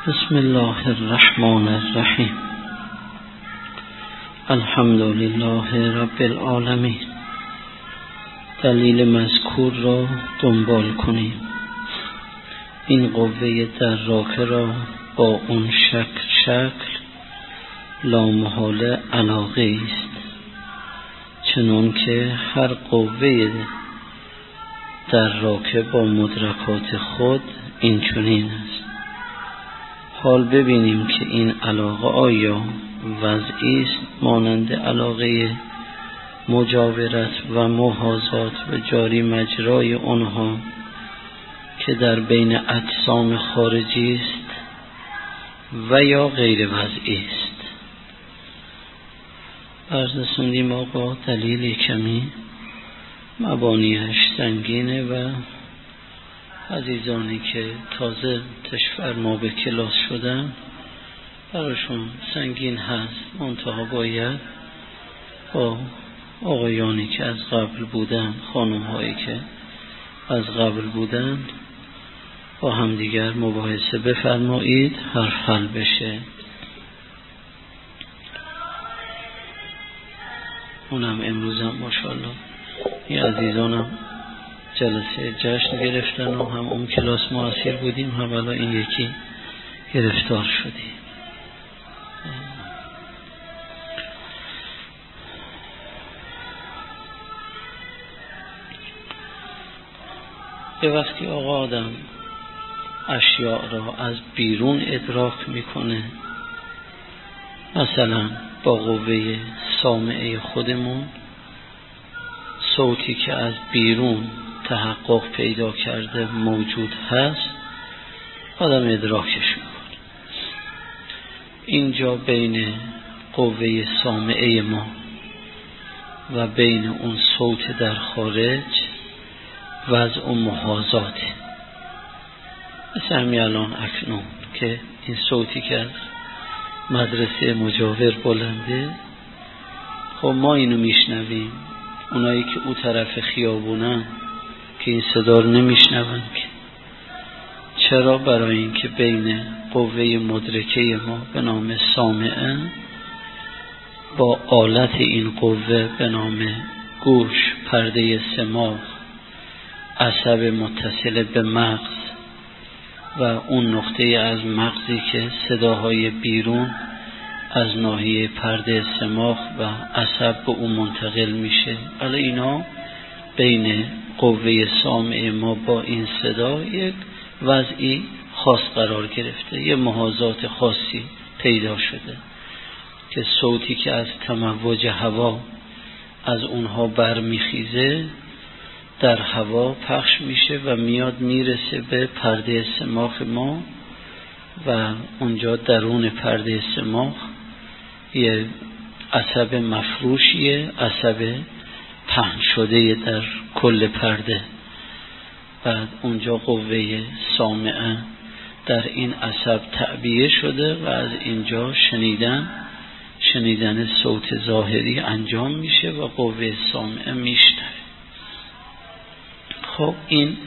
بسم الله الرحمن الرحیم. الحمد لله رب العالمین. دلیل مذکور را دنبال کنیم. این قوه دراکه را با اون شکل لامحاله علاقه است، چنان که هر قوه دراکه با مدرکات خود این چنین است. حال ببینیم که این علاقه آیا وضعی است مانند علاقه مجاورت و محاذات و جاری مجرای آنها که در بین اجسام خارجی است و یا غیر وضعی است. عرض رسوندیم آقا دلیل کمی مبانیش سنگینه و عزیزانی که تازه تشفرما به کلاس شدن براشون سنگین هست، منتها باید با آقایانی که از قبل بودن، خانم هایی که از قبل بودن با همدیگر مباحثه بفرمایید حرف حل بشه. اونم امروزم ماشاءالله این عزیزانم جلسه جشن گرفتن و هم اون کلاس مؤثر بودیم، هم الان این یکی گرفتار شدیم. یه وقتی آقا آدم اشیاء را از بیرون ادراک میکنه، مثلا با قوه سامعه خودمون صوتی که از بیرون تحقق پیدا کرده موجود هست، آدم ادراکش میکنه. اینجا بین قوه سامعه ما و بین اون صوت در خارج وضع و محاذات. مثل همین الان اکنون که این صوتی که از مدرسه مجاور بلنده، خب ما اینو میشنویم، اونایی که او طرف خیابونن که این صدا رو نمیشنون که. چرا؟ برای اینکه بین قوه مدرکه ما به نام سامعه با آلت این قوه به نام گوش، پرده سماع، عصب متصل به مغز و اون نقطه از مغزی که صداهای بیرون از ناحیه پرده سماع و عصب به اون منتقل میشه. حالا اینا بین قوه سامع ما با این صدا یک وضعی خاص قرار گرفته، یه محاذات خاصی پیدا شده که صوتی که از تموج هوا از اونها برمیخیزه در هوا پخش میشه و میاد میرسه به پرده سماع ما و اونجا درون پرده سماع یه عصب مفروشیه، عصب پهن شده در کل پرده. بعد اونجا قوه سامعه در این عصب تعبیه شده و از اینجا شنیدن صوت ظاهری انجام میشه و قوه سامعه میشنوه. خب این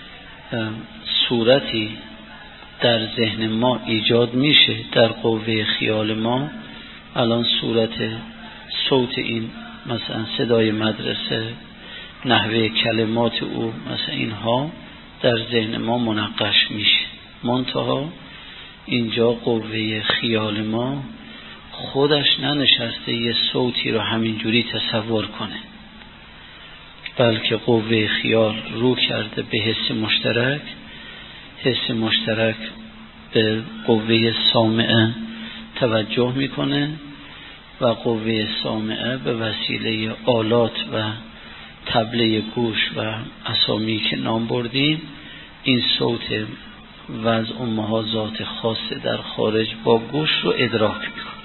صورتی در ذهن ما ایجاد میشه در قوه خیال ما. الان صورت صوت این مثلا صدای مدرسه، نحوه کلمات او، مثلا اینها در ذهن ما منقش میشه، منتها اینجا قوه خیال ما خودش ننشسته یه صوتی رو همینجوری تصور کنه، بلکه قوه خیال رو کرده به حس مشترک. حس مشترک به قوه سامعه توجه میکنه و قوه سامعه به وسیله آلات و طبله گوش و اسامی که نام بردیم این صوت وضع و محاذات خاص در خارج با گوش رو ادراک میکنه.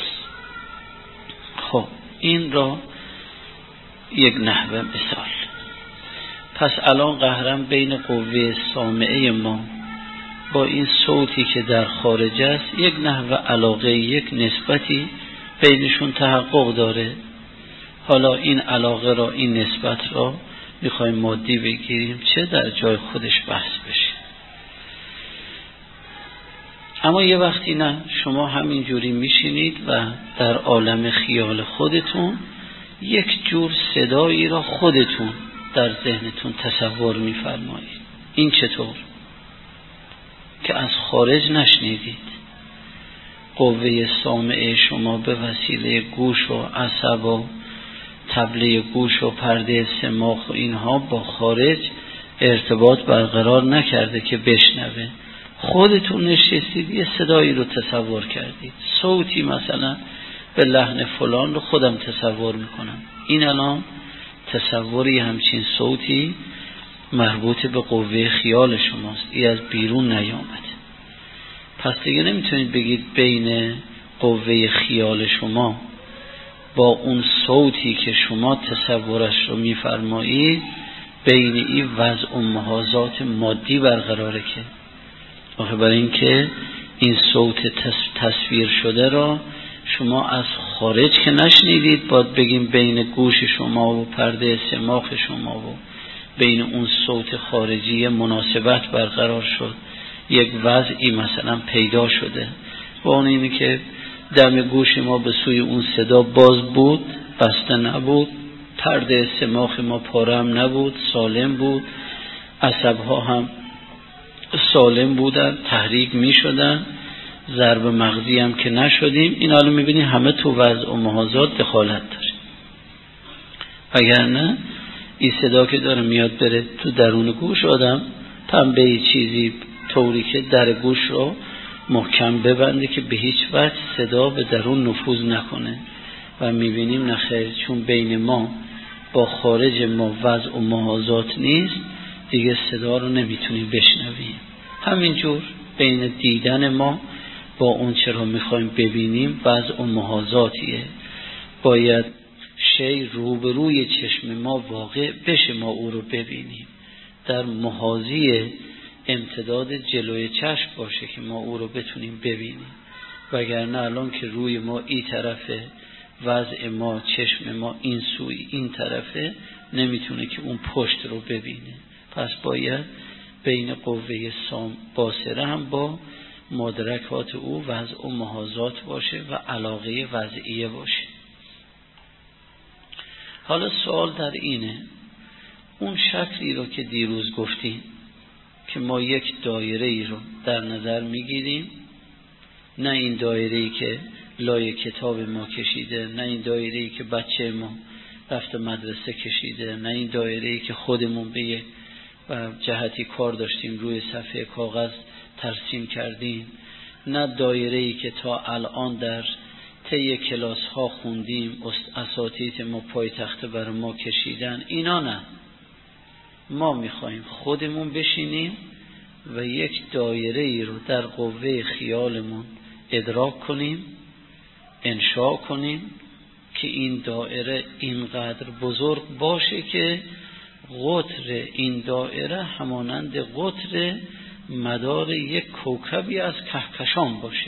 خب این را یک نحوه مثال. پس الان قهرم بین قوه سامعه ما با این صوتی که در خارج است یک نحوه علاقه، یک نسبتی بینشون تحقق داره. حالا این علاقه را، این نسبت را میخوایم مادی بگیریم چه در جای خودش بحث بشه. اما یه وقتی نه، شما همین جوری میشینید و در عالم خیال خودتون یک جور صدایی را خودتون در ذهنتون تصور میفرمایید. این چطور؟ که از خارج نشنیدید. قوه سامعه شما به وسیله گوش و عصب و طبله گوش و پرده سماخ و اینها با خارج ارتباط برقرار نکرده که بشنوه. خودتون نشستید یه صدایی رو تصور کردید، صوتی مثلا به لحن فلان رو خودم تصور میکنم. این الان تصوری همچین صوتی مربوط به قوه خیال شماست، این از بیرون نیامده. پس دیگه نمیتونید بگید بین قوه خیال شما با اون صوتی که شما تصورش رو میفرمایید بین این وضع و محاذات مادی برقراره. که آخه برای این که این صوت تصویر شده را شما از خارج که نشنیدید، باید بگیم بین گوش شما و پرده سماخ شما و بین اون صوت خارجی مناسبت برقرار شد، یک وضعی مثلا پیدا شده. با اون اینه که دم گوش ما به سوی اون صدا باز بود، بسته نبود، پرده سماخ ما پاره هم نبود، سالم بود، عصبها هم سالم بودن، تحریک می شدن، ضرب مغزی هم که نشدیم. این حالا می بینی همه تو وضع و محاذات دخالت داره. اگر نه این صدا که داره میاد بره تو درون گوش آدم پنبه چیزی طوری که در گوش رو محکم ببنده که به هیچ وجه صدا به درون نفوذ نکنه. و میبینیم نخیر، چون بین ما با خارج ما وضع و محاذات نیست، دیگه صدا رو نمیتونیم بشنویم. همینجور بین دیدن ما با اون چرا میخوایم ببینیم وضع و محاذاتیه. باید شی روبروی چشم ما واقع بشه ما او رو ببینیم، در محاذی امتداد جلوی چشم باشه که ما او رو بتونیم ببینیم. وگرنه الان که روی ما این طرفه، وضع ما چشم ما این سوی این طرفه، نمیتونه که اون پشت رو ببینه. پس باید بین قوه باصره هم با مدرکات او وضع و محاذات باشه و علاقه وضعیه باشه. حالا سوال در اینه، اون شکلی رو که دیروز گفتیم که ما یک دایره ای رو در نظر میگیریم، نه این دایره ای که لای کتاب ما کشیده، نه این دایره ای که بچه ما رفته مدرسه کشیده، نه این دایره ای که خودمون به یه جهتی کار داشتیم روی صفحه کاغذ ترسیم کردیم، نه دایره ای که تا الان در طی کلاس ها خوندیم، اساتید ما پای تخته بر ما کشیدن. اینا نه، ما میخوایم خودمون بشینیم و یک دایره ای رو در قوه خیالمون ادراک کنیم، انشاء کنیم که این دایره اینقدر بزرگ باشه که قطر این دایره همانند قطر مدار یک کوکبی از کهکشان باشه.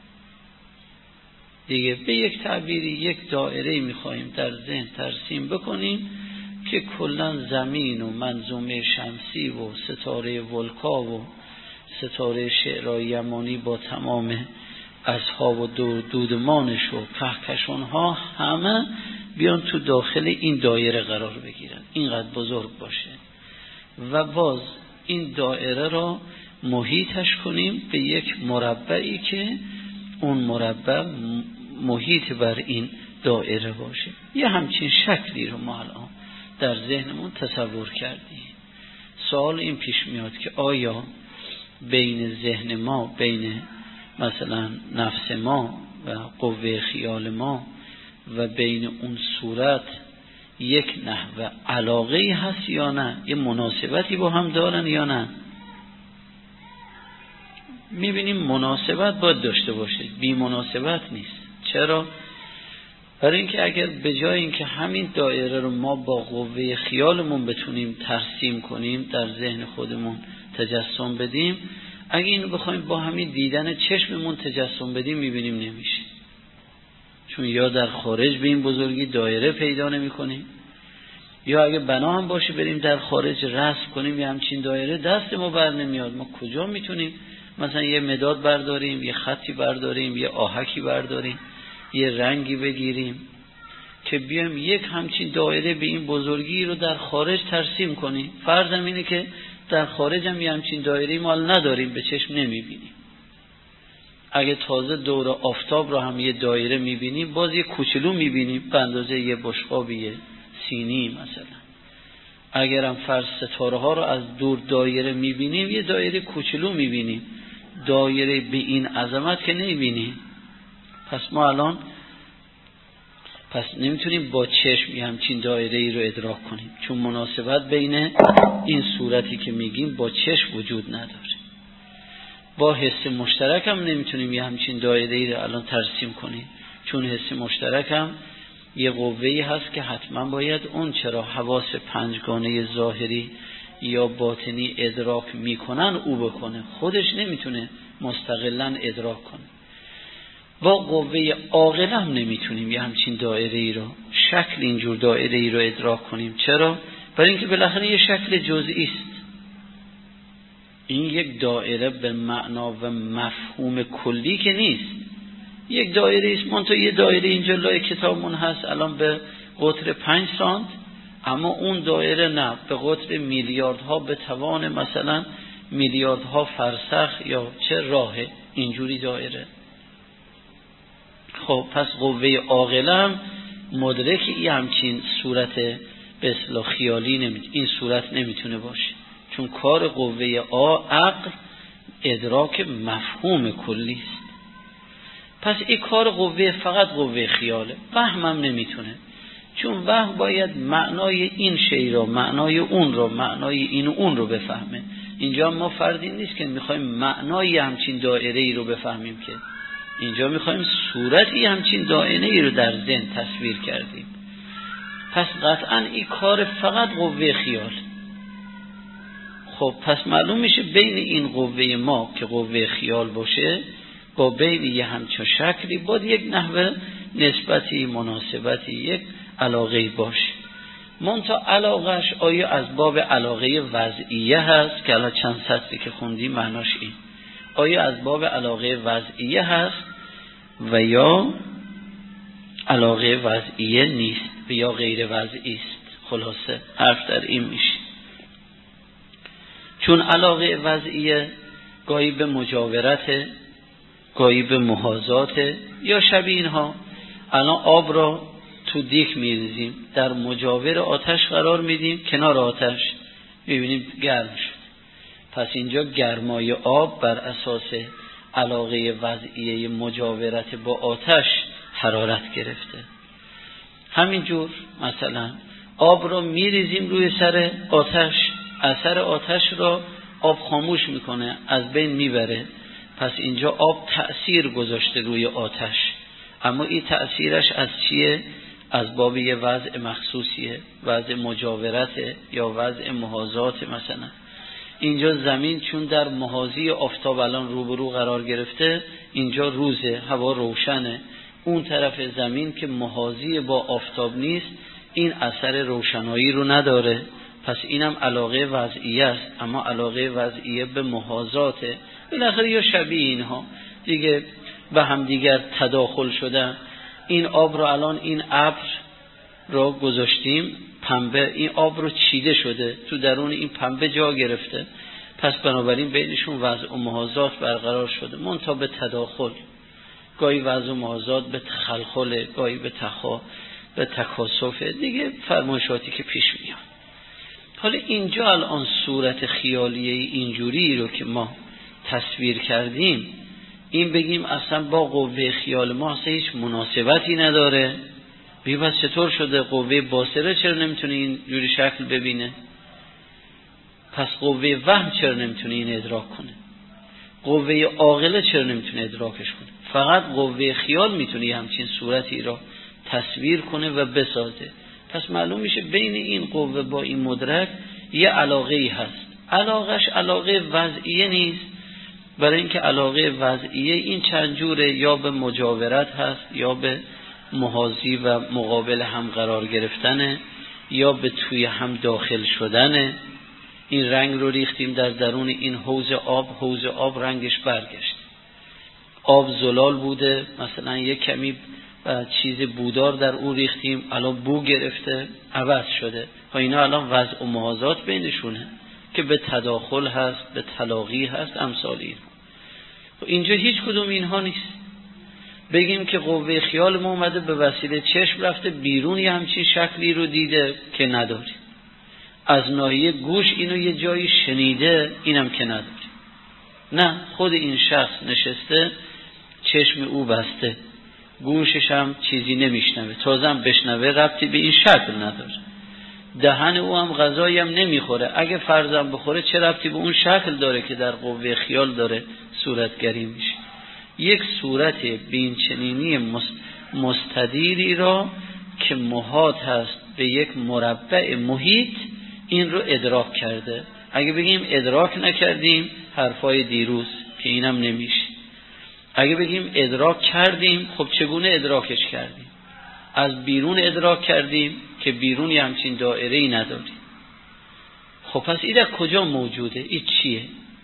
دیگه به یک تعبیری یک دایره میخوایم در ذهن ترسیم بکنیم که کلا زمین و منظومه شمسی و ستاره ولکا و ستاره شعرهای یمانی با تمام اصحاب و دودمانش و کهکشان ها همه بیان تو داخل این دایره قرار بگیرن، اینقدر بزرگ باشه. و باز این دایره را محیطش کنیم به یک مربعی که اون مربع محیط بر این دایره باشه. یه همچین شکلی رو ما الان در ذهنمون تصور کردیم. سوال این پیش میاد که آیا بین ذهن ما، بین مثلا نفس ما و قوه خیال ما و بین اون صورت یک نحو علاقه هست یا نه؟ یه مناسبتی با هم دارن یا نه؟ میبینیم مناسبت باید داشته باشه، بی مناسبت نیست. چرا؟ برای اینکه اگر به جای اینکه همین دایره رو ما با قوه خیالمون بتونیم ترسیم کنیم، در ذهن خودمون تجسم بدیم، اگه اینو بخوایم با همین دیدن چشممون تجسم بدیم میبینیم نمیشه. چون یا در خارج به این بزرگی دایره پیدا نمی کنیم، یا اگه بنا هم باشه بریم در خارج رسم کنیم یه همچین دایره، دست ما بر نمیاد. ما کجا میتونیم مثلا یه مداد برداریم، یه خطی برداریم، یه آهکی برداریم، یه رنگی بگیریم که بیایم یک همچین دایره به این بزرگی رو در خارج ترسیم کنیم. فرضم اینه که در خارج هم یه همچین دایره مال نداریم، به چشم نمیبینیم. اگه تازه دور آفتاب رو هم یه دایره میبینیم، باز یه کوچولو میبینیم به اندازه یه بشقاب، یه سینی مثلا. اگر هم فرض ستاره ها رو از دور دایره میبینیم، یه دایره کوچولو میبینیم، دایره به این عظمت که نمیبینیم. پس ما الان نمیتونیم با چشم همچین دایره ای رو ادراک کنیم، چون مناسبت بین این صورتی که میگیم با چشم وجود نداره. با حس مشترک هم نمیتونیم یه همچین دایره ای رو الان ترسیم کنیم، چون حس مشترک هم یه قوه‌ای هست که حتما باید اون چرا حواس پنجگانه ظاهری یا باطنی ادراک میکنن او بکنه، خودش نمیتونه مستقلاً ادراک کنه. با قوه عاقله هم نمیتونیم یه همچین دایره ای رو، شکل اینجور دایره ای رو ادراک کنیم. چرا؟ برای اینکه بالاخره یه شکل جزئی است. این یک دایره به معنا و مفهوم کلی که نیست، یک دایره است. منتها یه دایره اینجا لای کتابمون هست الان به قطر 5 سانت، اما اون دایره نه، به قطر میلیاردها، به توان مثلا میلیاردها فرسخ یا چه راهه اینجوری دایره. خب پس قوه عاقله هم مدرک این همچین صورت به اصطلاح خیالی این صورت نمیتونه باشه، چون کار قوه عقل ادراک مفهوم کلی است. پس این کار قوه فقط قوه خیاله، وهم هم نمیتونه، چون وهم باید معنای این شی رو، معنای اون رو، معنای این و اون رو بفهمه. اینجا ما فردی نیست که میخوایم معنای همچین دایره ای رو بفهمیم، که اینجا میخوایم صورتی همچین دایره ای رو در ذهن تصویر کردیم. پس قطعا این کار فقط قوه خیال. خب پس معلوم میشه بین این قوه ما که قوه خیال باشه با بین یه همچین شکلی باید یک نحوه نسبتی، مناسبتی، یک علاقه باشه. منتها علاقهش آیا از باب علاقه وضعیه هست که الان چند سطری که خوندیم معناش این، آیا از باب علاقه وضعیه هست و یا علاقه وضعیه نیست و یا غیر وضعی است. خلاصه حرف در این میشه، چون علاقه وضعیه گاهی به مجاورت، گاهی به محاذات یا شبیه اینها. الان آب را تو دیگ میریزیم، در مجاور آتش قرار میدیم، کنار آتش میبینیم گرم شد. پس اینجا گرمای آب بر اساس علاقه وضعیه مجاورت با آتش حرارت گرفته. همینجور مثلا آب را میریزیم روی سر آتش، اثر آتش را آب خاموش میکنه، از بین میبره. پس اینجا آب تأثیر گذاشته روی آتش، اما این تأثیرش از چیه؟ از باب یه وضع مخصوصیه، وضع مجاورته یا وضع محاذات. مثلا اینجا زمین چون در محاذی آفتاب الان روبرو قرار گرفته، اینجا روزه، هوا روشنه، اون طرف زمین که محاذی با آفتاب نیست این اثر روشنایی رو نداره. پس اینم علاقه وضعیه است، اما علاقه وضعیه به محاذاته. بالاخره یا شبیه اینها دیگه به هم دیگر تداخل شدن. این آب رو الان این ابر رو گذاشتیم پنبه، این آب رو چیده شده، تو درون این پنبه جا گرفته، پس بنابراین بینشون وضع و محاذات برقرار شده، منتها به تداخل. گاهی وضع و محاذات به تخلخل، گاهی به تکاسف دیگه، فرمایشاتی که پیش میاد. حالا اینجا الان صورت خیالیه اینجوری رو که ما تصویر کردیم، این بگیم اصلا با قوه خیال ما اصلا هیچ مناسبتی نداره. بس چطور شده قوه باصره چرا نمیتونه این جوری شکل ببینه؟ پس قوه وهم چرا نمیتونه این ادراک کنه؟ قوه عاقله چرا نمیتونه ادراکش کنه؟ فقط قوه خیال میتونه همچین صورتی را تصویر کنه و بسازه. پس معلوم میشه بین این قوه با این مدرک یه علاقه ای هست. علاقش علاقه وضعیه نیست، برای اینکه علاقه وضعیه این چند جوره، یا به مجاورت هست، یا به محاذی و مقابل هم قرار گرفتنه، یا به توی هم داخل شدنه، این رنگ رو ریختیم در درون این حوض آب رنگش برگشت. آب زلال بوده، مثلا یک کمی چیز بودار در اون ریختیم، الان بو گرفته، عوض شده. اینا الان وضع و محاذات بینشونه که به تداخل هست، به تلاقی هست، امثال این. اینجا هیچ کدوم اینها نیست. بگیم که قوه خیال ما اومده به وسیله چشم رفته بیرون یه همچین شکلی رو دیده که نداری. از ناحیه گوش اینو یه جایی شنیده، اینم که نداری. نه، خود این شخص نشسته، چشم او بسته، گوشش هم چیزی نمیشنوه، تازه هم بشنوه ربطی به این شکل نداره. دهن او هم غذایی هم نمیخوره، اگه فرضم بخوره چه ربطی به اون شکل داره که در قوه خیال داره صورتگری میشه. یک صورت بینچنینی مستدیری را که محاط هست به یک مربع محیط، این رو ادراک کرده. اگه بگیم ادراک نکردیم، حرفای دیروز که اینم نمیشه. اگه بگیم ادراک کردیم، خب چگونه ادراکش کردیم؟ از بیرون ادراک کردیم که بیرون یه همچین دائره‌ای نداریم. خب پس این در کجا موجوده؟ این چیه؟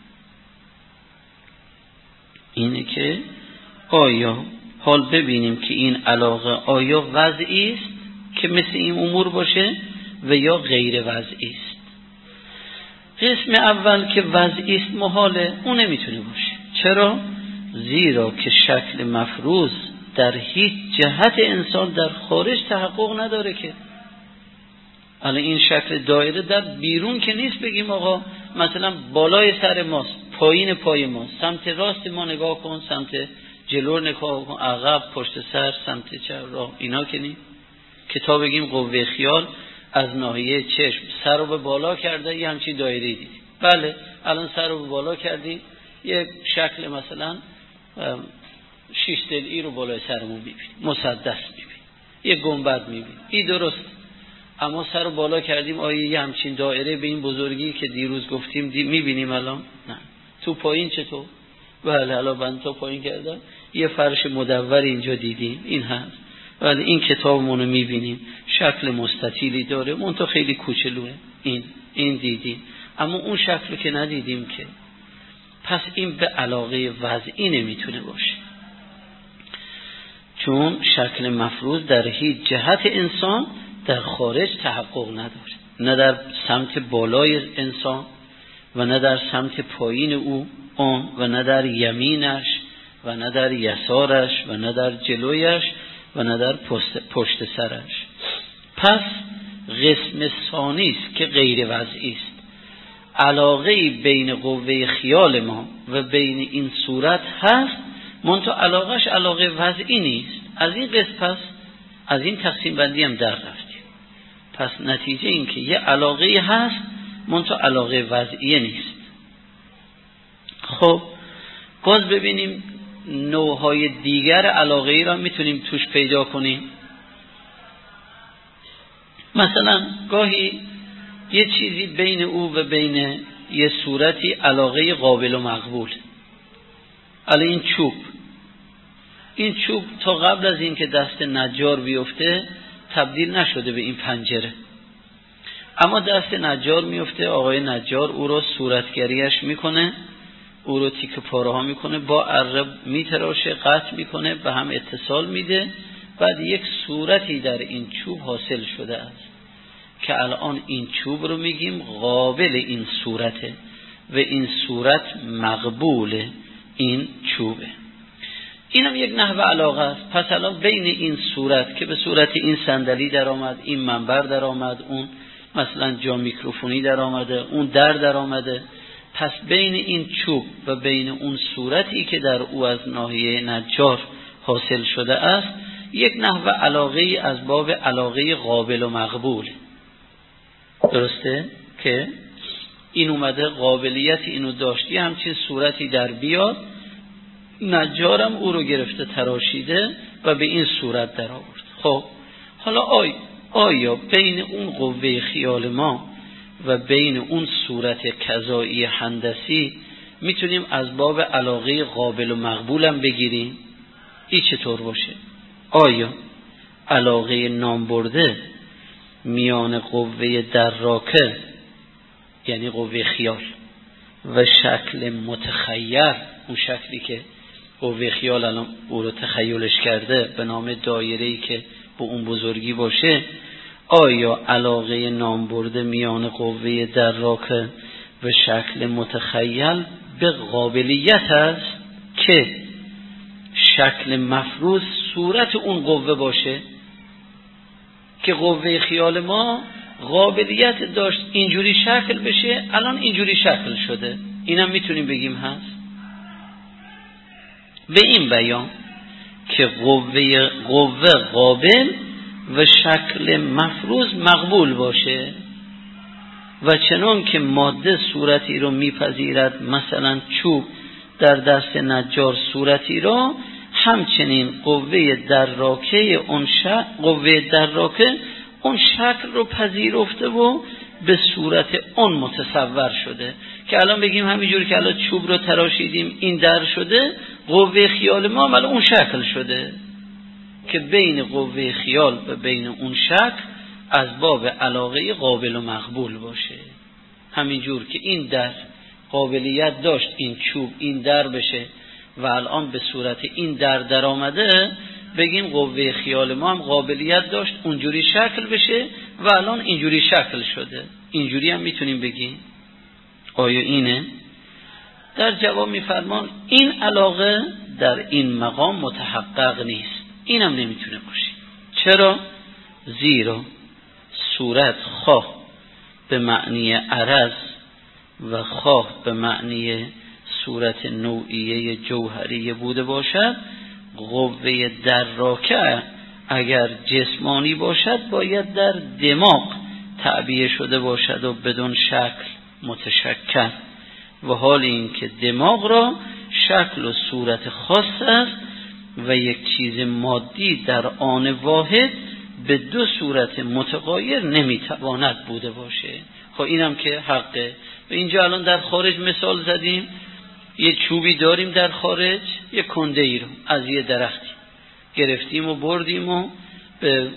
اینه که آیا حال ببینیم که این علاقه آیا وضعی است که مثل این امور باشه و یا غیر وضعی است. قسم اول که وضعی است محاله، اون نمیتونه باشه. چرا؟ زیرا که شکل مفروض در هیچ جهت انسان در خارج تحقق نداره. که الان این شکل دایره در بیرون که نیست بگیم آقا مثلا بالای سر ماست، پایین پای ماست، سمت راست ما نگاه کن، سمت جلو نگاه کن، عقب، پشت سر، سمت چپ، راه، اینا که نیست. که تا بگیم قوه خیال از ناحیه چشم سر رو به بالا کرده، یه همچین دایره دیدی. بله، الان سر رو به بالا کردی، یه شکل مثلا 6 ضلعی رو بالای سرمون می‌بینی، مسدس می‌بینی، یه گنبد می‌بینی، این درست. اما سر رو بالا کردیم، آیا یه همچین دایره به این بزرگی که دیروز گفتیم می‌بینیم الان؟ نه. تو پایین چطور؟ بله، الان من تو پایین کردم، یه فرش مدور اینجا دیدیم، این هست. بله، این کتابمون رو می‌بینیم، شکل مستطیلی داره، منتها خیلی کوچولوئه. این دیدیم، اما اون شکل رو که ندیدیم که. پس این به علاقه وضعی نمیتونه باشه، چون شکل مفروض در هیچ جهت انسان در خارج تحقق نداره، نه در سمت بالای انسان و نه در سمت پایین او آن و نه در یمینش و نه در یسارش و نه در جلویش و نه در پشت سرش. پس قسم ثانی است که غیر وضعی است. علاقه بین قوه خیال ما و بین این صورت هست، منتها علاقهش علاقه وضعی نیست. از این قسم پس از این تقسیم بندی هم در رفتیم. پس نتیجه این که یه علاقه هست، منتها علاقه وضعی نیست. خب باز ببینیم نوعهای دیگر علاقه ای را میتونیم توش پیدا کنیم. مثلا گاهی یه چیزی بین او و بین یه صورتی علاقه قابل و مقبول. الان این چوب تا قبل از این که دست نجار بیفته تبدیل نشده به این پنجره، اما دست نجار میفته، آقای نجار او رو صورتگریش میکنه، او رو تیکه پاره ها میکنه، با اره میتراشه، قطع میکنه، به هم اتصال میده، بعد یک صورتی در این چوب حاصل شده است که الان این چوب رو میگیم قابل این صورته و این صورت مقبول این چوبه. اینم یک نحو علاقه است. پس الان بین این صورت که به صورت این صندلی در آمد، این منبر در آمد، اون مثلا جا میکروفونی در آمده، اون در آمده، پس بین این چوب و بین اون صورتی که در او از ناحیه نجار حاصل شده است یک نحو علاقه از باب علاقه قابل و مقبول. درسته؟ که این اومده قابلیت اینو داشتی همچین صورتی در بیاد، نجارم او رو گرفته تراشیده و به این صورت در آورد. خب حالا آیا بین اون قوه خیال ما و بین اون صورت کذایی هندسی میتونیم از باب علاقه قابل و مقبولم بگیریم؟ این چطور باشه؟ آیا علاقه نام برده میان قوه دراکه یعنی قوه خیال، و شکل متخیر، اون شکلی که قوه خیال الان او رو تخیلش کرده به نام دایره‌ای که به اون بزرگی باشه، آیا علاقه نام برده میان قوه دراکه و شکل متخیل به قابلیت است که شکل مفروض صورت اون قوه باشه، که قوه خیال ما قابلیت داشت اینجوری شکل بشه، الان اینجوری شکل شده. اینم میتونیم بگیم هست. به این بیان که قوه قابل و شکل مفروض مقبول باشه، و چنان که ماده صورتی رو میپذیرد، مثلا چوب در دست نجار صورتی رو، همچنین قوه دراکه اون شکل رو پذیرفته و به صورت اون متصور شده. که الان بگیم همینجوری که الان چوب رو تراشیدیم این در شده، قوه خیال ما الان اون شکل شده، که بین قوه خیال و بین اون شکل از باب علاقه قابل و مقبول باشه. همینجور که این در قابلیت داشت این چوب این در بشه و الان به صورت این در آمده، بگیم قوه خیال ما هم قابلیت داشت اونجوری شکل بشه و الان اینجوری شکل شده. اینجوری هم میتونیم بگیم. آیا اینه؟ در جواب میفرمان این علاقه در این مقام متحقق نیست. اینم نمیتونه باشه. چرا؟ زیرا صورت خواه به معنی عرض و خواه به معنی صورت نوعیه جوهری بوده باشد، قوه دراکه اگر جسمانی باشد باید در دماغ تعبیه شده باشد و بدون شکل متشکل، و حال این که دماغ را شکل و صورت خاص است و یک چیز مادی در آن واحد به دو صورت متغایر نمیتواند بوده باشه. خب اینم که حقه. و اینجا الان در خارج مثال زدیم، یه چوبی داریم در خارج، یه کنده ای رو از یه درختی گرفتیم و بردیم و به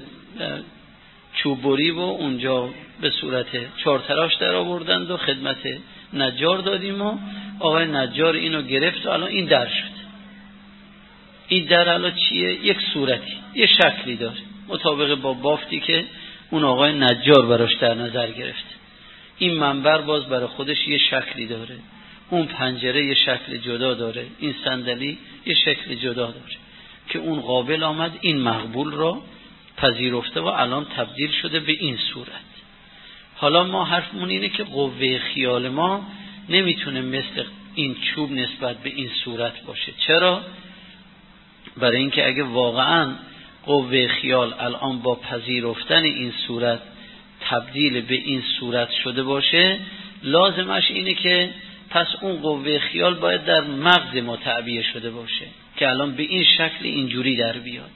چوب بری و اونجا به صورت چارتراش در آوردند و خدمت نجار دادیم و آقای نجار اینو گرفت و الان این در شد. این در الان چیه؟ یک صورتی، یه شکلی داره مطابق با بافتی که اون آقای نجار براش در نظر گرفت. این منبر باز برای خودش یه شکلی داره، اون پنجره یه شکل جدا داره، این صندلی یه شکل جدا داره، که اون قابل آمد این مقبول را پذیرفته و الان تبدیل شده به این صورت. حالا ما حرفمون اینه که قوه خیال ما نمیتونه مثل این چوب نسبت به این صورت باشه. چرا؟ برای اینکه اگه واقعا قوه خیال الان با پذیرفتن این صورت تبدیل به این صورت شده باشه، لازمش اینه که پس اون قوه خیال باید در مغز ما تعبیه شده باشه که الان به این شکل اینجوری در بیاد.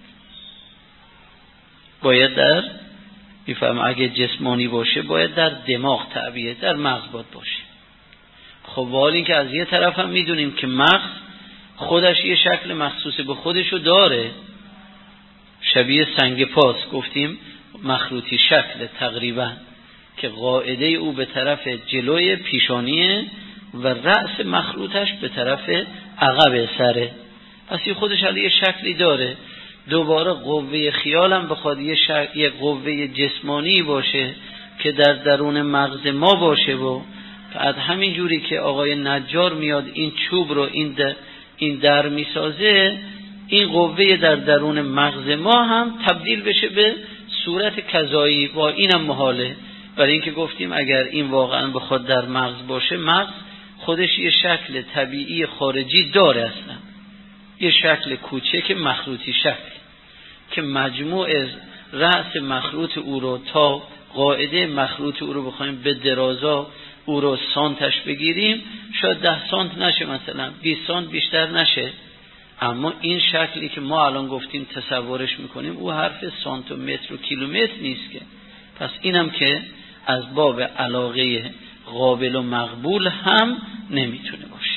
باید در میفهم اگه جسمانی باشه باید در دماغ تعبیه، در مغز باشه. خب حال این که از یه طرف هم میدونیم که مغز خودش یه شکل مخصوص به خودشو داره، شبیه سنگ پاس گفتیم، مخروطی شکل تقریبا، که قاعده او به طرف جلوی پیشانیه و رأس مخروطش به طرف عقب سره. پس یه خودش علی یه شکلی داره. دوباره قوه خیالم بخواد یه قوه جسمانی باشه که در درون مغز ما باشه و بعد همین جوری که آقای نجار میاد این چوب رو این در میسازه، این قوه در درون مغز ما هم تبدیل بشه به صورت کذایی. با اینم محاله، برای اینکه گفتیم اگر این واقعا بخواد در مغز باشه، مغز خودش یه شکل طبیعی خارجی داره اصلا، یه شکل کوچک مخروطی شکل که مجموع رأس مخروط او رو تا قاعده مخروط او رو بخوایم به درازا او رو سانتش بگیریم، شاید 10 سانت نشه، مثلا 20 سانت بیشتر نشه. اما این شکلی که ما الان گفتیم تصورش میکنیم او حرف سانت و متر و کیلومتر نیست که. پس اینم که از باب علاقه قابل و مقبول هم نمیتونه باشه.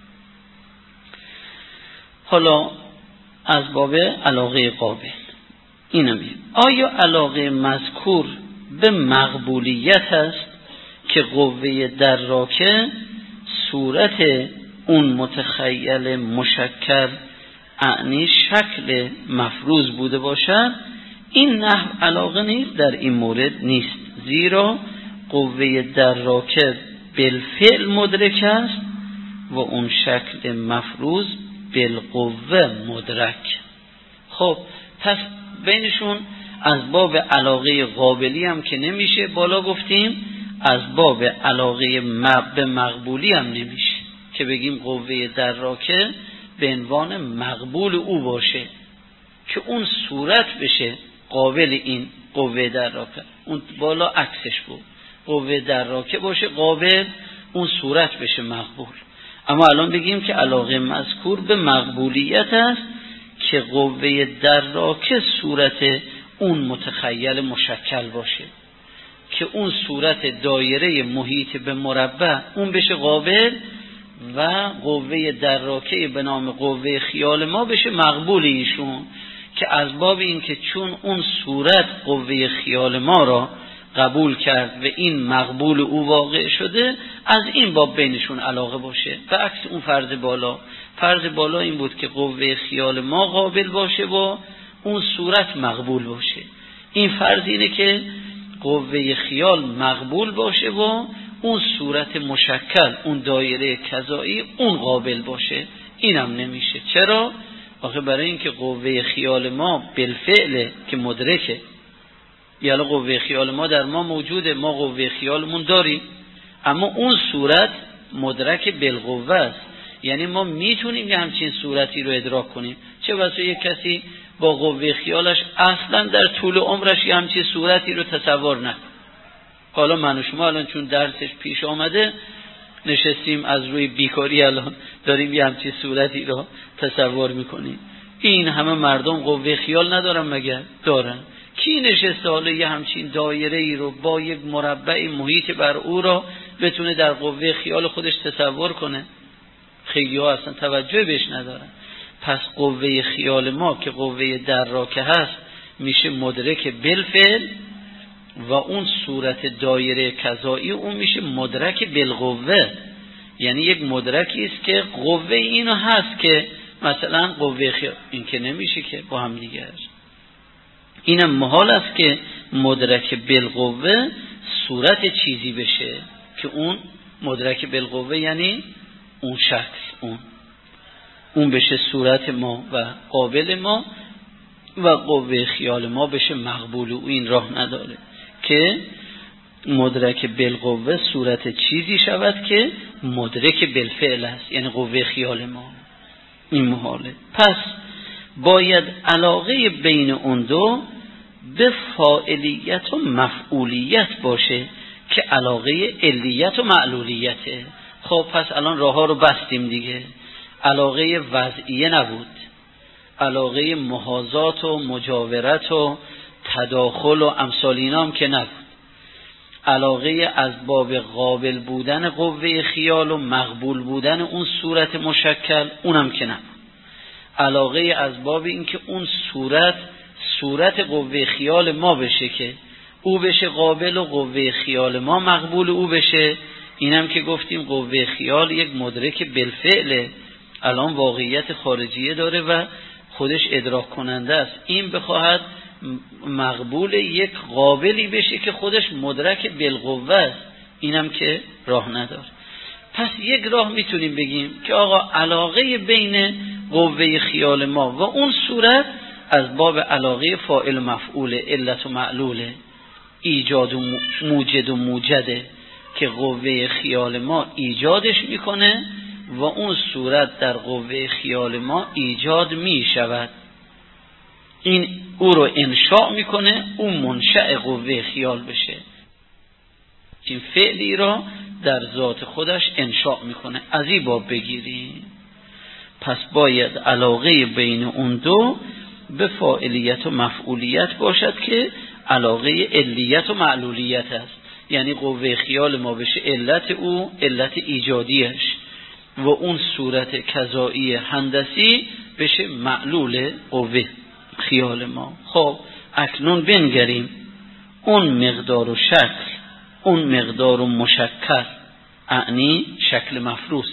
حالا از باب علاقه قابل اینم آیا علاقه مذکور به مقبولیت است که قوه دراکه صورت اون متخیل مشکل اعنی شکل مفروض بوده باشد، این نحو علاقه نیست در این مورد نیست، زیرا قوه دراکه بالفعل مدرک است و اون شکل مفروض بالقوه مدرک. خب پس بینشون از باب علاقه قابلی هم که نمیشه، بالا گفتیم از باب علاقه به مقبولی هم نمیشه که بگیم قوه دراکه به عنوان مقبول او باشه که اون صورت بشه قابل این قوه دراکه. اون بالا عکسش بود، قوه دراکه باشه قابل، اون صورت بشه مقبول. اما الان بگیم که علاقه مذکور به مقبولیت است که قوه دراکه صورت اون متخیل مشکل باشه، که اون صورت دایره محیط به مربع اون بشه قابل و قوه دراکه به نام قوه خیال ما بشه مقبول ایشون، که از باب این که چون اون صورت قوه خیال ما را قبول کرد و این مقبول او واقع شده، از این باب بینشون علاقه باشه. و عکس اون فرض بالا این بود که قوه خیال ما قابل باشه و اون صورت مقبول باشه. این فرض اینه که قوه خیال مقبول باشه و اون صورت مشکل، اون دایره کذایی اون قابل باشه. اینم نمیشه. چرا؟ آخه برای اینکه قوه خیال ما بالفعل که مدرکه، یعنی قوه خیال ما در ما موجوده، ما قوه خیالمون داریم، اما اون صورت مدرک بالقوه است. یعنی ما میتونیم یه همچین صورتی رو ادراک کنیم. چه بسا یک کسی با قوه خیالش اصلا در طول عمرش یه همچین صورتی رو تصور نکنه. حالا من و شما الان چون درسش پیش آمده نشستیم از روی بیکاری الان داریم یه همچین صورتی رو تصور میکنیم. این همه مردم قوه خیال ندارن مگر؟ دارن. کی نشسته حالا یه همچین دایره ای رو با یک مربع محیط بر او را بتونه در قوه خیال خودش تصور کنه؟ خیلی ها اصلا توجه بهش ندارن. پس قوه خیال ما که قوه دراکه هست میشه مدرک بالفعل و اون صورت دایره کذایی اون میشه مدرک بالقوه. یعنی یک مدرکی است که قوه اینو هست که مثلا قوه خیال، این که نمیشه که با هم دیگه هست. اینم محال است که مدرک بالقوه صورت چیزی بشه که اون مدرک بالقوه یعنی اون شکل اون بشه صورت ما و قابل ما و قوه خیال ما بشه مقبول او. این راه نداره که مدرک بالقوه صورت چیزی شود که مدرک بالفعل است، یعنی قوه خیال ما. این محاله. پس باید علاقه بین اون دو به فاعلیت و مفعولیت باشه که علاقه علیت و معلولیته. خب پس الان راه ها رو بستیم دیگه. علاقه وضعیه نبود، علاقه محاذات و مجاورت و تداخل و امثال اینام که نبود، علاقه از باب قابل بودن قوه خیال و مقبول بودن اون صورت مشکل اونم که نبود، علاقه از باب این که اون صورت قوه خیال ما بشه که او بشه قابل و قوه خیال ما مقبول او بشه. اینم که گفتیم قوه خیال یک مدرک بالفعله، الان واقعیت خارجیه داره و خودش ادراک کننده است. این بخواهد مقبول یک قابلی بشه که خودش مدرک بالقوه است، اینم که راه نداره. پس یک راه میتونیم بگیم که آقا علاقه بین قوه خیال ما و اون صورت از باب علاقه فاعل مفعول علت و معلوله، ایجاد و موجد و موجده که قوه خیال ما ایجادش میکنه و اون صورت در قوه خیال ما ایجاد میشود. این او رو انشاء میکنه، اون منشأ قوه خیال بشه. این فعلی را در ذات خودش انشاء میکنه. از این باب بگیریم. پس باید علاقه بین اون دو به فاعلیت و مفعولیت باشد که علاقه علیت و معلولیت است. یعنی قوه خیال ما بشه علت او، علت ایجادیش، و اون صورت کذایی هندسی بشه معلول قوه خیال ما. خب اکنون بنگریم اون مقدار و شکل، اون مقدار و مشکل اعنی شکل مفروض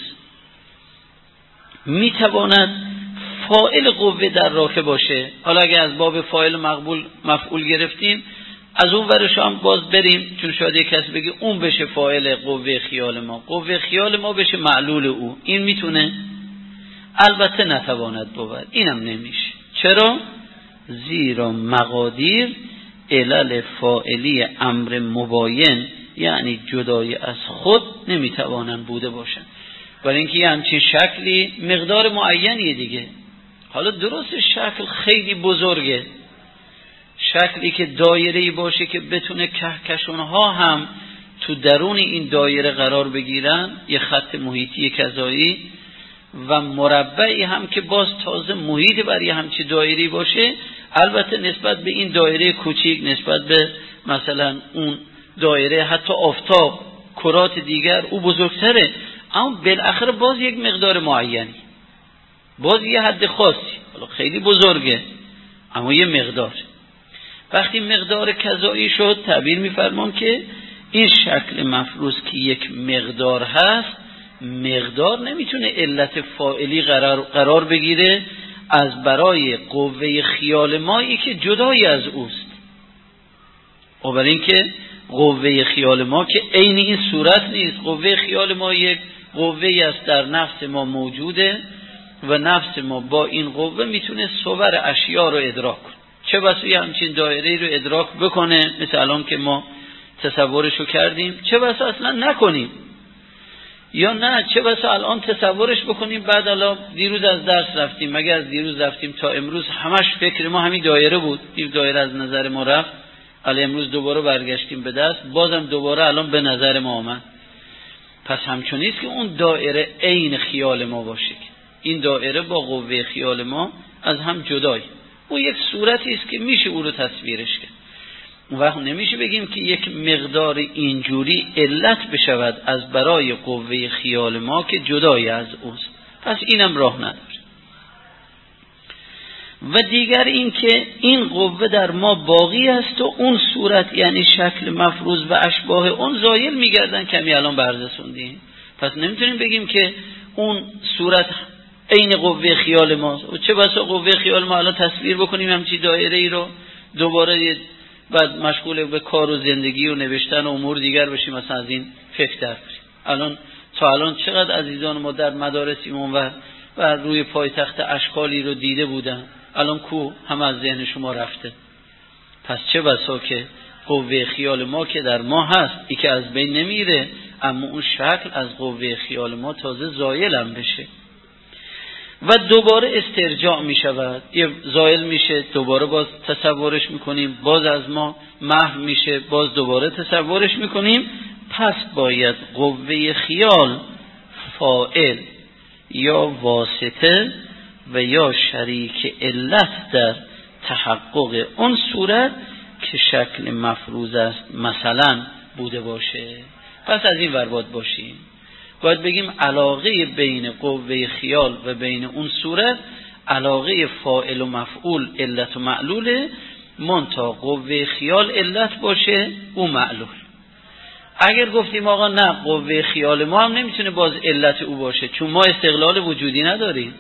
میتواند فاعل قوه در راکه باشه. حالا اگه از باب فاعل مفعول گرفتیم، از اون ورش هم باز بریم، چون شاید یک کس بگه اون بشه فاعل قوه خیال ما، قوه خیال ما بشه معلول او. این میتونه؟ البته نتواند بود، اینم نمیشه. چرا؟ زیرا مقادیر علل فاعلی امر مباین، یعنی جدای از خود، نمیتوانند بوده باشند. برای اینکه یه همچین شکلی مقدار معینیه دیگه. حالا درست شکل خیلی بزرگه، شکلی که دایره‌ای باشه که بتونه کهکشان‌ها هم تو درون این دایره قرار بگیرن، یه خط محیطی کذایی، و مربعی هم که باز تازه محیط برای همچین دایره‌ای باشه. البته نسبت به این دایره کوچیک، نسبت به مثلا اون دایره حتی آفتاب، کرات دیگر، او بزرگتره، اما بالاخره باز یک مقدار معینی، باز یه حد خاصی، حالا خیلی بزرگه اما یه مقدار. وقتی مقدار کذایی شد، تعبیر می‌فرمان که این شکل مفروض که یک مقدار هست، مقدار نمیتونه علت فاعلی قرار بگیره از برای قوه خیال مایی که جدایی از اوست. و برای اینکه قوه خیال ما که عین این صورت نیست، قوه خیال ما یک قوه‌ای است در نفس ما موجوده و نفس ما با این قوه میتونه صور اشیاء رو ادراک کنه. چه بسا یه همچین دایره رو ادراک بکنه، مثل الان که ما تصورشو کردیم، چه بسا اصلا نکنیم، یا نه چه بسا الان تصورش بکنیم، بعد الان دیروز از درس رفتیم، مگر از دیروز رفتیم تا امروز همش فکر ما همین دایره بود، این دایره از نظر ما رفت، الان امروز دوباره برگشتیم به دست، بازم دوباره الان به نظر ما آمد. پس همچنین است که اون دایره عین خیال ما باشه، این دایره با قوه خیال ما از هم جدای، او یک صورتی است که میشه او رو تصویرش کرد. اون وقت نمیشه بگیم که یک مقدار اینجوری علت بشود از برای قوه خیال ما که جدای از اوست، پس اینم راه نداره. و دیگر این که این قوه در ما باقی است و اون صورت یعنی شکل مفروض و اشباه اون زایل میگردن، کمی الان بررسوندیم. پس نمیتونیم بگیم که اون صورت عین قوه خیال ماست. و چه بسا قوه خیال ما الان تصویر بکنیم همچی دایره ای رو، دوباره بعد مشغول به کار و زندگی و نوشتن و امور دیگر بشیم، مثلا از این فکر در بریم. الان چقدر عزیزان ما در مدارسیمون و روی پایتخت اشکالی رو دیده بودن، الان کو هم از ذهن شما رفته. پس چه بسا که قوه خیال ما که در ما هست، ای که از بین نمیره، اما اون شکل از قوه خیال ما تازه زایل هم بشه و دوباره استرجاع می شود، یه زایل میشه، دوباره باز تصورش میکنیم، باز از ما محو میشه، باز دوباره تصورش میکنیم. پس باید قوه خیال فاعل یا واسطه و یا شریک علت در تحقق اون صورت که شکل مفروض است مثلا بوده باشه. پس از این ور باشیم، باید بگیم علاقه بین قوه خیال و بین اون صورت علاقه فاعل و مفعول علت و معلوله، منتها قوه خیال علت باشه او معلول. اگر گفتیم آقا نه قوه خیال ما هم نمیتونه باز علت او باشه، چون ما استقلال وجودی نداریم،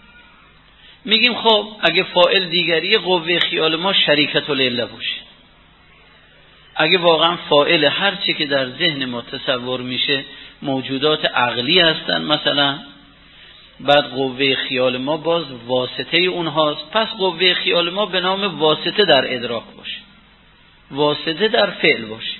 میگیم خب اگه فاعل دیگری قوه خیال ما شریکت العله باشه، اگه واقعا فاعل هر چی که در ذهن ما تصور میشه موجودات عقلی هستن مثلا، بعد قوه خیال ما باز واسطه اونهاست، پس قوه خیال ما به نام واسطه در ادراک باشه، واسطه در فعل باشه.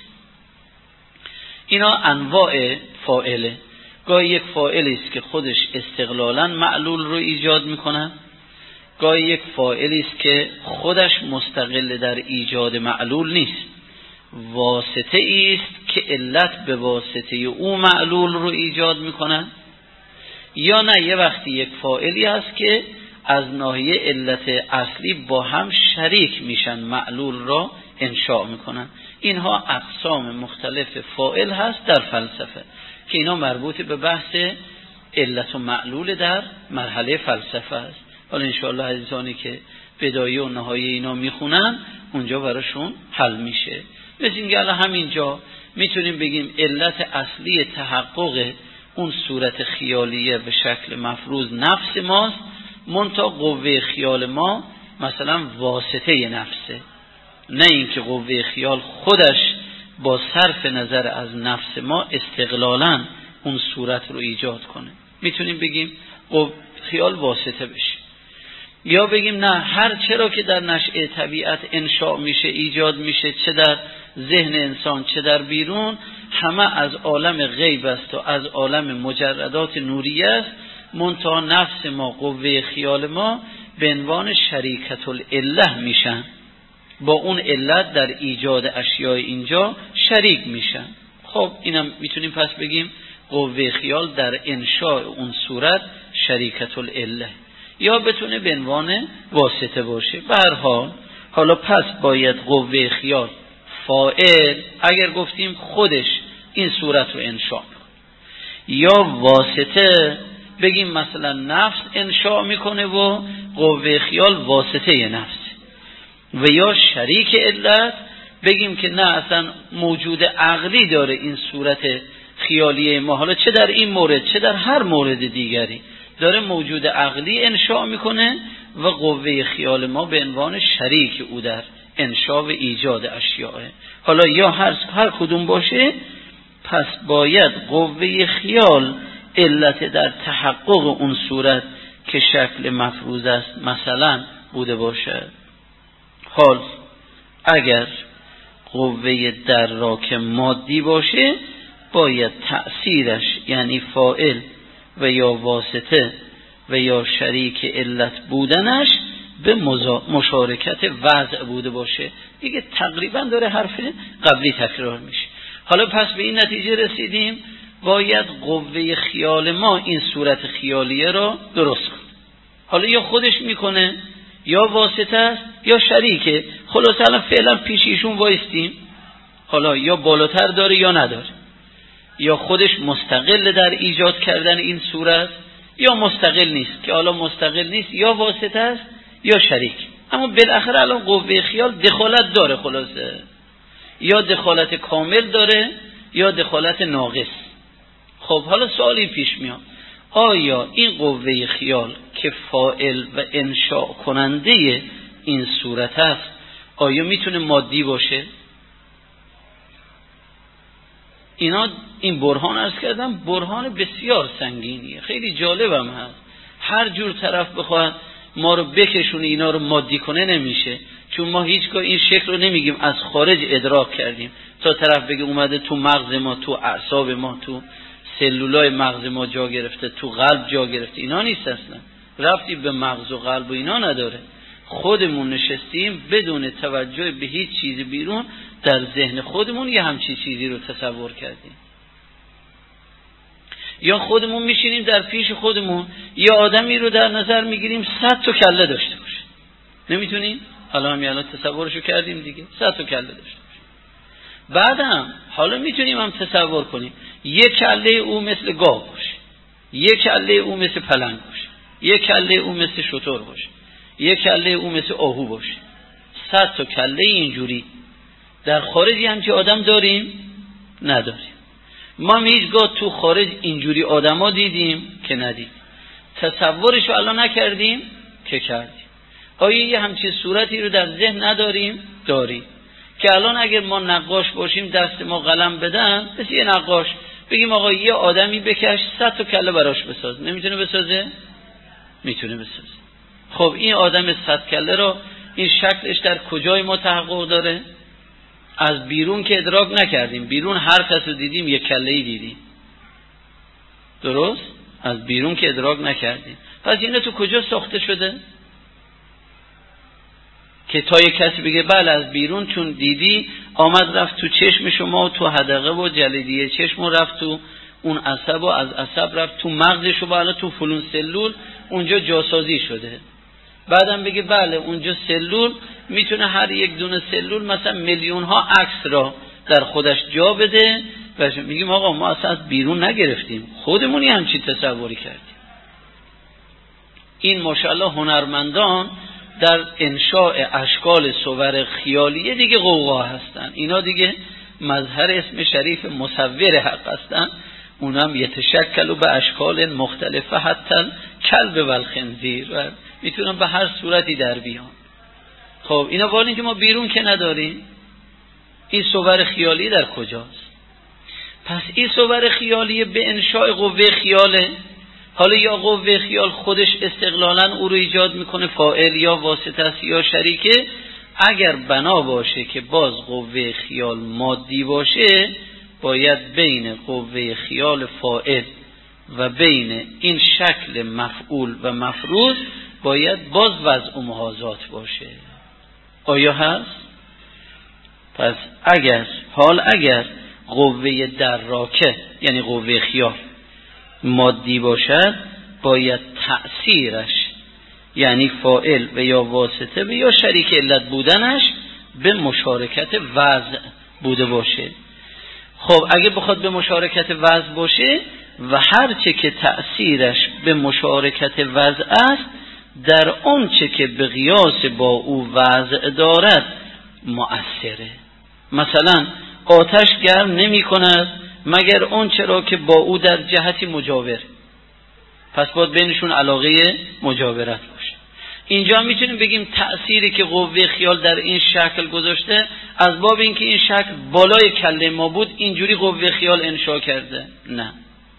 اینا انواع فاعله. گاهی یک فاعلی است که خودش استقلالاً معلول رو ایجاد میکنه، گاهی یک فاعلی است که خودش مستقل در ایجاد معلول نیست، واسطه است که علت به واسطه او معلول رو ایجاد میکنه، یا نه یه وقتی یک فاعلی هست که از ناحیه علت اصلی با هم شریک میشن، معلول را انشاء میکنن. اینها اقسام مختلف فاعل هست در فلسفه که اینا مربوط به بحث علت و معلول در مرحله فلسفه است. حالا انشاءالله عزیزانی که بدایه و نهایه اینا میخونن اونجا براشون حل میشه. مثل اینکه الان همینجا میتونیم بگیم علت اصلی تحقق اون صورت خیالیه به شکل مفروض نفس ماست، منتها قوه خیال ما مثلا واسطه نفسه، نه اینکه قوه خیال خودش با صرف نظر از نفس ما استقلالاً اون صورت رو ایجاد کنه. میتونیم بگیم خیال واسطه بشه، یا بگیم نه، هر چرا که در نشأه طبیعت انشاء میشه، ایجاد میشه، چه در ذهن انسان چه در بیرون، همه از عالم غیب است و از عالم مجردات نوری است، منتها نفس ما، قوه خیال ما به عنوان شریکت العله میشن، با اون علت در ایجاد اشیاء اینجا شریک میشن. خب اینم میتونیم پس بگیم قوه خیال در انشاء اون صورت شریکت العله، یا بتونه به عنوان واسطه باشه. به هر حال حالا پس باید قوه خیال فاعل، اگر گفتیم خودش این صورت رو انشاء، یا واسطه بگیم مثلا نفس انشاء میکنه و قوه خیال واسطه نفس، و یا شریک علت بگیم که نه، اصلا موجود عقلی داره این صورت خیالیه ما، حالا چه در این مورد چه در هر مورد دیگری داره موجود عقلی انشاء میکنه و قوه خیال ما به عنوان شریک او در انشاء و ایجاد اشیاء. حالا یا هر کدوم باشه، پس باید قوه خیال علت در تحقق اون صورت که شکل مفروض است مثلا بوده باشد. حال اگر قوه دراک مادی باشه، باید تأثیرش یعنی فاعل و یا واسطه و یا شریک علت بودنش به مشارکت وضع بوده باشه. دیگه تقریبا داره حرف قبلی تکرار میشه. حالا پس به این نتیجه رسیدیم باید قوه خیال ما این صورت خیالیه را درست کنه. حالا یا خودش میکنه یا واسطه است یا شریکه. خلاص الان فعلا پیش ایشون وایستیم، حالا یا بالاتر داره یا نداره، یا خودش مستقل در ایجاد کردن این صورت یا مستقل نیست، که حالا مستقل نیست یا واسطه است یا شریک. اما بالاخره الان قوه خیال دخالت داره، خلاصه یا دخالت کامل داره یا دخالت ناقص. خب حالا سوالی پیش میاد، آیا این قوه خیال که فاعل و انشاء کننده این صورت است، آیا میتونه مادی باشه؟ این برهان عرض کردم برهان بسیار سنگینیه، خیلی جالبم هست. هر جور طرف بخواد ما رو بکشونه اینا رو مادی کنه نمیشه، چون ما هیچگاه این شکل رو نمیگیم از خارج ادراک کردیم تا طرف بگه اومده تو مغز ما، تو اعصاب ما، تو سلولای مغز ما جا گرفته، تو قلب جا گرفته. اینا نیست، اصلا ربطی به مغز و قلب و اینا نداره. خودمون نشستیم بدون توجه به هیچ چیز بیرون، در ذهن خودمون یه همچین چیزی رو تصور کردیم. یا خودمون میشینیم در پیش خودمون یه آدمی رو در نظر میگیریم 100 تا کله داشته باشه. نمیتونیم؟ حالا همین الان تصورشو کردیم دیگه، 100 تا کله داشته باشه. بعدم حالا میتونیم هم تصور کنیم یک کله او مثل گاو باشه، یک کله او مثل پلنگ باشه، یک کله او مثل شتر باشه، یک کله او مثل آهو باشه. 100 تا کله اینجوری در خارجی همچه آدم داریم؟ نداریم. ما هیچگاه تو خارج اینجوری آدما دیدیم که ندیدیم؟ تصورشو الان نکردیم که کردیم. آیا یه همچین صورتی رو در ذهن نداریم؟ داریم. که الان اگر ما نقاش باشیم دست ما قلم بدن، مثل یه نقاش بگیم آقا یه آدمی بکش 100 تا کله براش بساز، نمیتونه بسازه؟ میتونه بسازه. خب این آدم 100 کله رو این شکلش در کجای ما تحقق داره؟ از بیرون که ادراک نکردیم. بیرون هر کس رو دیدیم یک کله‌ای دیدیم، درست؟ از بیرون که ادراک نکردیم. پس اینا تو کجا ساخته شده؟ که تا یک کسی بگه بله از بیرون چون دیدی آمد رفت تو چشم شما و تو حدقه و جلدیه چشم و رفت تو اون عصب و از عصب رفت تو مغزش و بالا تو فلون سلول اونجا جاسازی شده. بعدم بگه بله اونجا سلول میتونه هر یک دونه سلول مثلا میلیون ها عکس را در خودش جا بده و میگیم آقا ما اصلا از بیرون نگرفتیم، خودمونی همچین تصوری کردیم. این ماشاءالله هنرمندان در انشاء اشکال صور خیالیه دیگه قوقا هستن. اینا دیگه مظهر اسم شریف مصور حق هستن، اونم یتشکل به اشکال مختلفه حتی کلب و الخنزیر، میتونن به هر صورتی در بیان. خب اینا والی که ما بیرون که نداریم، این صور خیالی در کجاست؟ پس این صور خیالی به انشاء قوه خیاله. حالا یا قوه خیال خودش استقلالا او رو ایجاد میکنه، فاعل یا واسطه است یا شریکه. اگر بنا باشه که باز قوه خیال مادی باشه، باید بین قوه خیال فاعل و بین این شکل مفعول و مفروض باید باز وضع و محاذات باشه. آیا هست؟ پس اگر قوه دراکه یعنی قوه خیال مادی باشد، باید تأثیرش یعنی فاعل و یا واسطه و یا شریک علت بودنش به مشارکت وضع بوده باشه. خب اگه بخواد به مشارکت وضع باشه و هرچه که تأثیرش به مشارکت وضع است، در اون چه که به قیاس با او وضع دارد مؤثره. مثلا آتش گرم نمی کند مگر اون چرا که با او در جهتی مجاور، پس باید بینشون علاقه مجاورت باشه. اینجا میتونیم بگیم تأثیری که قوه خیال در این شکل گذاشته، از باب اینکه این شکل بالای کله ما بود اینجوری قوه خیال انشا کرده؟ نه.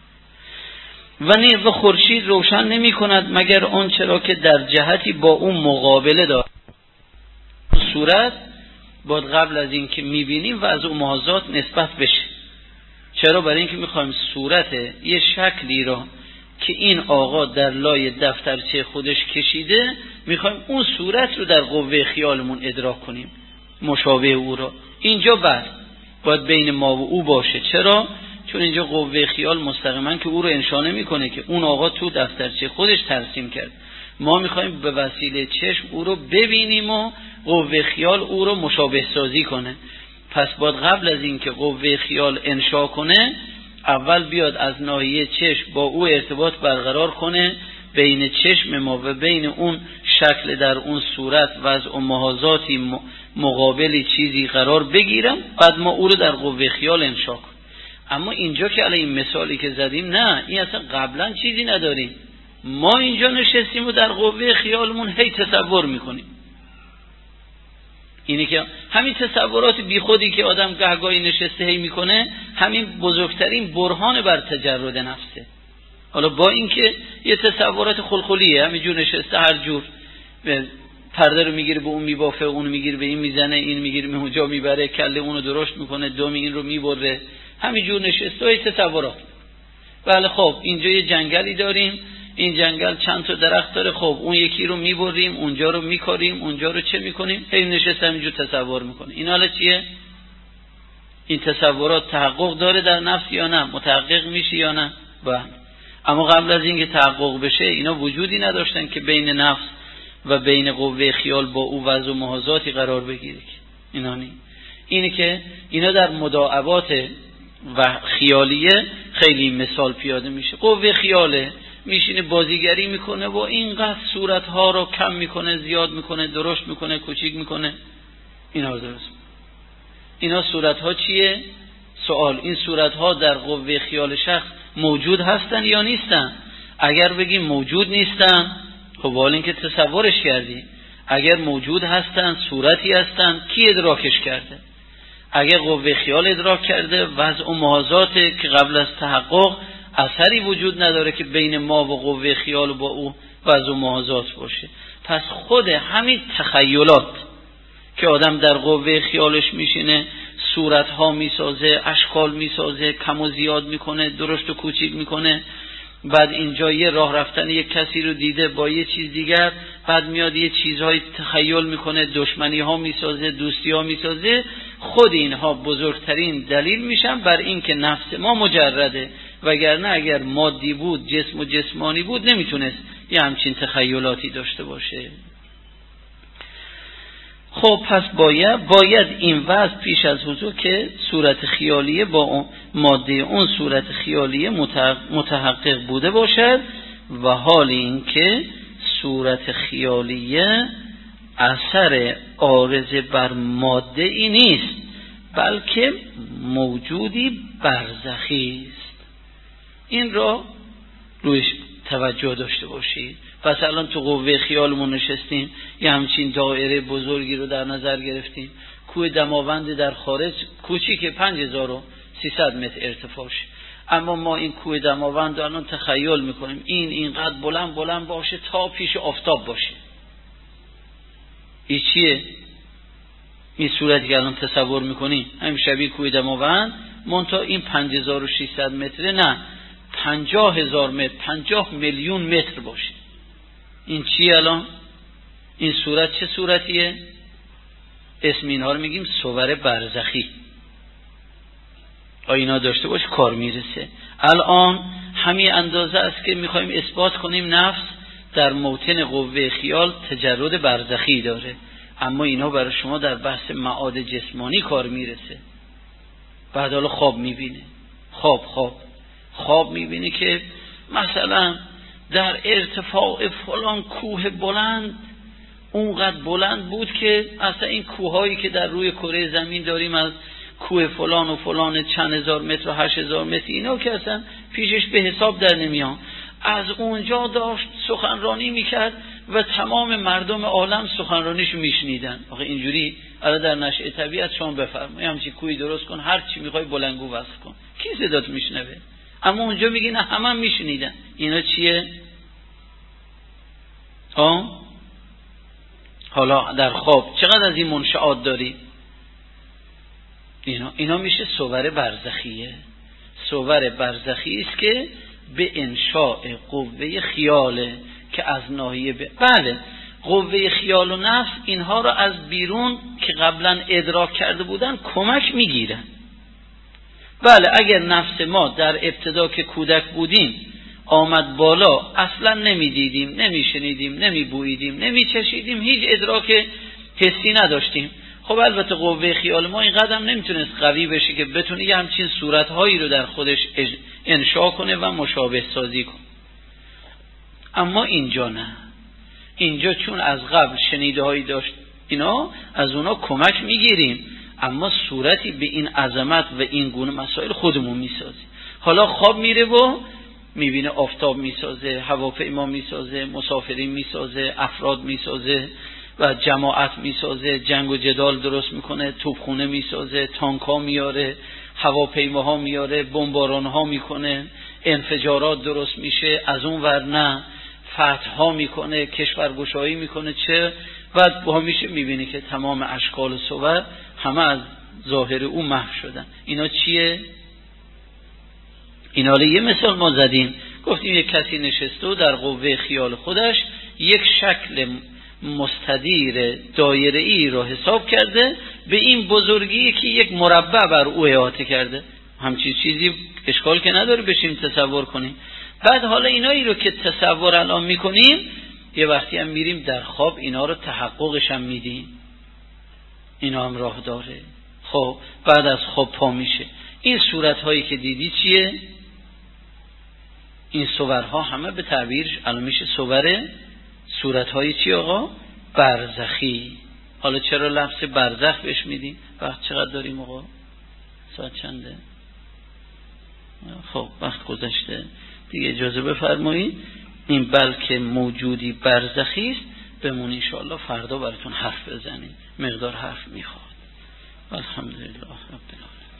و خورشید روشن نمی کند مگر اون چرا که در جهتی با اون مقابله دارد. صورت باید قبل از این که میبینیم و از اون محاذات نسبت بشه. چرا؟ برای اینکه میخوایم صورت یه شکلی را که این آقا در لای دفترچه خودش کشیده، میخوایم اون صورت رو در قوه خیالمون ادراک کنیم، مشابه او را. اینجا باید بین ما و او باشه. چرا؟ چون اینجا قوه خیال مستقیما که او رو انشا نمیکنه، که اون آقا تو دفترچه خودش ترسیم کرد. ما میخوایم به وسیله چشم او رو ببینیم و قوه خیال او رو مشابه سازی کنه. پس باید قبل از این که قوه خیال انشا کنه، اول بیاد از ناحیه چشم با او ارتباط برقرار کنه، بین چشم ما و بین اون شکل در اون صورت وضع و محاذاتی مقابلی چیزی قرار بگیرم، بعد ما او رو در قوه خیال انشا کنیم. اما اینجا که علی این مثالی که زدیم، نه، این اصلا قبلا چیزی نداریم. ما اینجا نشستیم و در قوه خیالمون هی تصور میکنیم. اینه که همین تصورات بی خودی که آدم گهگاهی نشسته هی میکنه، همین بزرگترین برهان بر تجرد نفسه. حالا با اینکه یه تصورات خلخلیه، همینجور نشسته هر جور پرده رو میگیره به اون میبافه، اون میگیره به این میزنه، این میگیره به اونجا میبره، کله اونو درشت میکنه، دم این رو میبره، همینجور نشسته های تصورات. بله خب اینجا یه جنگلی داریم، این جنگل چند تا درخت داره، خب اون یکی رو میبریم، اونجا رو میکاریم، اونجا رو چه میکنیم، هی نشسته همینجور تصور میکنه. این حالا چیه؟ این تصورات تحقق داره در نفس یا نه؟ متحقق میشه یا نه؟ بله. اما قبل از اینکه تحقق بشه اینا وجودی نداشتن که بین نفس و بین قوه خیال با او وضع و محاذاتی قرار بگیره. اینا نی. اینه که اینا در مداعبات و خیالیه خیلی مثال پیاده میشه. قوه خیاله میشینه بازیگری میکنه و اینقدر صورتها رو کم میکنه، زیاد میکنه، درشت میکنه، کوچیک میکنه. اینا رو درست. اینا صورتها چیه؟ سوال. این صورتها در قوه خیال شخص موجود هستن یا نیستن؟ اگر بگیم موجود نیستن، خب حالا اینکه تصورش کردی. اگر موجود هستن، صورتی هستن، کی ادراکش کرده؟ اگر قوه خیال ادراک کرده، وضع و محاذاته که قبل از تحقق اثری وجود نداره که بین ما و قوه خیال و با او وضع و محاذات باشه. پس خود همین تخیلات که آدم در قوه خیالش میشینه، صورتها میسازه، اشکال میسازه، کم و زیاد میکنه، درشت و کوچیک میکنه، بعد اینجا یه راه رفتن یک کسی رو دیده با یه چیز دیگر، بعد میاد یه چیزهای تخیل میکنه، دشمنی ها میسازه، دوستی ها میسازه. خود اینها بزرگترین دلیل میشن بر این که نفس ما مجرده، وگرنه اگر مادی بود، جسم و جسمانی بود، نمیتونست یه همچین تخیلاتی داشته باشه. خب پس باید این وضع پیش از حضور که صورت خیالیه با ماده اون صورت خیالیه متحقق بوده باشد، و حال این که صورت خیالیه اثر عارض بر ماده ای نیست، بلکه موجودی برزخی است. این رو رویش توجه داشته باشید. پس الان تو قوه خیالمون نشستیم، یه همچین دایره بزرگی رو در نظر گرفتیم، کوه دماوند در خارج کوچیک 5300 متر ارتفاعش، اما ما این کوه دماوند رو الان تخیل میکنیم اینقدر بلند باشه تا پیش آفتاب باشه. این چیه؟ این صورتی که الان تصور میکنیم همین شبیه کوه دماوند، منتها این 5600 متره نه، 50,000 متر، 50 میلیون متر باشه. این چیه الان؟ این صورت چه صورتیه؟ اسم اینها رو میگیم صور برزخی. اینا داشته باش کار میرسه. الان همین اندازه است که میخوایم اثبات کنیم نفس در موطن قوه خیال تجرد برزخی داره، اما اینا برای شما در بحث معاد جسمانی کار میرسه. بعد حالا خواب میبینه، خواب میبینه که مثلا در ارتفاع فلان کوه بلند، اونقدر بلند بود که اصلا این کوههایی که در روی کره زمین داریم، از کوه فلان و فلان چند هزار متر و 8000 متر، اینا که اصلا پیشش به حساب در نمیان، از اونجا داشت سخنرانی میکرد و تمام مردم عالم سخنرانیشو میشنیدن. آخه اینجوری الان در نشأه طبیعت شما بفرمایید همچین کوهی درست کن، هر چی میخوای بلندگو وصف کن، کی صدات میشنوه؟ اما اونجا میگی نه، همه میشنیدن. اینا چیه؟ حالا در خواب چقدر از این منشآت داری؟ اینا میشه صور برزخیه. صور برزخی است که به انشاء قوه خیاله که از ناحیه بله، قوه خیال و نفس اینها را از بیرون که قبلا ادراک کرده بودن کمک میگیرن. بله، اگر نفس ما در ابتدا که کودک بودیم آمد بالا، اصلا نمیدیدیم، نمیشنیدیم، نمیبوییدیم، نمیچشیدیم، هیچ ادراک حسی نداشتیم. خب البته قوه خیال ما این قدم نمیتونست قوی بشه که بتونه یه همچین صورتهایی رو در خودش انشا کنه و مشابه سازی کنه. اما اینجا نه، اینجا چون از قبل شنیده هایی داشت اینا، از اونا کمک میگیریم، اما صورتی به این عظمت و این گونه مسائل خودمون میسازیم. حالا خواب میره و میبینه آفتاب میسازه، هواپیما میسازه، مسافرین میسازه، افراد میسازه و جماعت میسازه، جنگ و جدال درست میکنه، توپخونه میسازه، تانک‌ها میاره، هواپیماها میاره، بمباران‌ها میکنه، انفجارات درست میشه، از اون ور نه فتح‌ها میکنه، کشورگشایی میکنه. چه بعد با میشه میبینی که تمام اشکال و صور همه از ظاهر او محو شدن. اینا چیه؟ اینا رو یه مثال ما زدیم، گفتیم یک کسی نشسته و در قوه خیال خودش یک شکل مستدیر دایره‌ای رو حساب کرده به این بزرگی که یک مربع بر او احاطه کرده. همچین چیزی اشکال که نداره بشیم تصور کنیم. بعد حالا اینایی رو که تصور الان میکنیم، یه وقتی هم میریم در خواب اینا رو تحققش هم میدیم، اینا هم راه داره. خب بعد از خواب پا میشه، این صورتهایی که دیدی چیه؟ این صورها همه به تعبیرش الان میشه صورتهای چی آقا؟ برزخی. حالا چرا لفظ برزخ بهش میدیم؟ وقت چقدر داریم آقا؟ ساعت چنده؟ خب وقت گذشته دیگه، اجازه بفرمایید این بلکه موجودی برزخی است بمون، انشاءالله فردا براتون حرف بزنیم، مقدار حرف میخواد. الحمدلله رب العالمین.